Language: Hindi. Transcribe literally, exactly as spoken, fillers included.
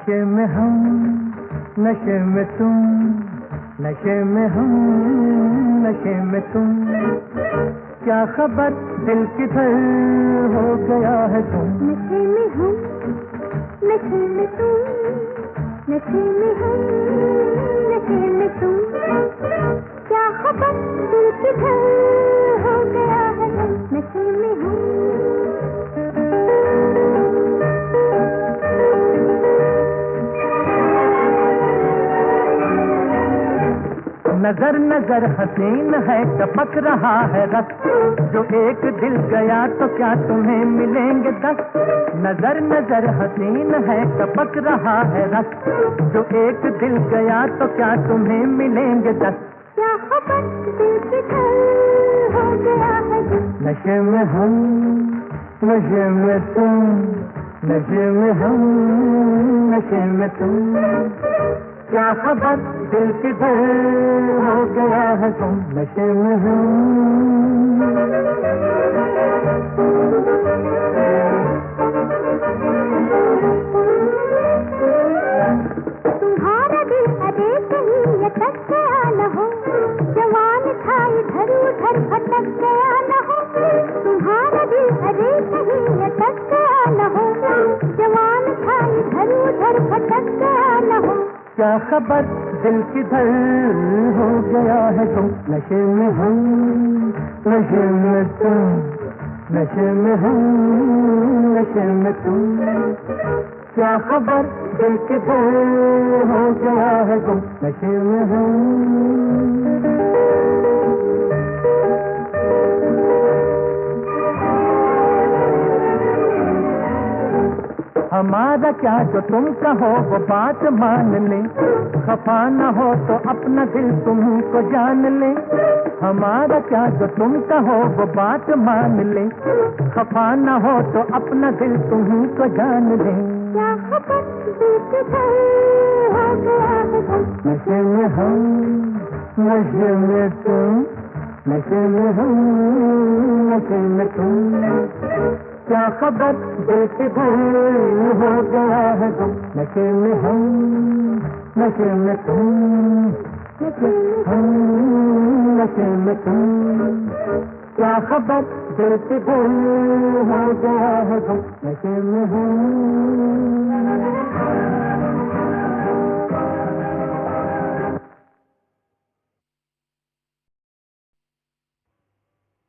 नशे में हम, नशे में तुम, नशे में हम, नशे में तुम, क्या खबर दिल किधर हो गया है तुम। नशे में हम, नशे में तुम, नशे में हम, नशे में तुम, क्या खबर दिल किधर हो गया है तुम। नशे में हम। नजर नजर हसीन है टपक रहा है रस, जो एक दिल गया तो क्या तुम्हें मिलेंगे दस। नजर नजर हसीन है टपक रहा है रस, जो एक दिल गया तो क्या तुम्हें मिलेंगे दस। क्या खबर दिल किधर हो गया है तुम। नशे में हम, नशे में तुम, नशे में हम, नशे में तुम, क्या खबर दिल किधर हो गया है तुम। नशे में हम। तुम्हारा दिल अरे कहीं अटक गया न हो, जवान था इधर उधर भटक गया न हो। तुम्हारा दिल अरे कहीं अटक गया न हो, जवान था इधर उधर भटक गया न हो। क्या खबर दिल किधर हो गया है तुम। नशे में हम, नशे में तुम, नशे में हम, नशे में तुम, क्या खबर दिल किधर हो गया है तुम। नशे में हम। हमारा क्या जो तुम कहो वो बात मान ले, खफा न हो तो अपना दिल तुमको जान ले। हमारा क्या जो तुम कहो वो बात मान ले, खफा न हो तो अपना दिल तुमको जान ले। क्या खबर दिल किधर हो गया है तुम। नशे में हम, नशे में तुम, नशे में हम, नशे में तुम, क्या खबर दिल किधर हो गया है तुम। नशे में हम, नशे में तुम, नशे में हम, नशे में तुम, क्या खबर दिल किधर हो गया है तुम। नशे में हम।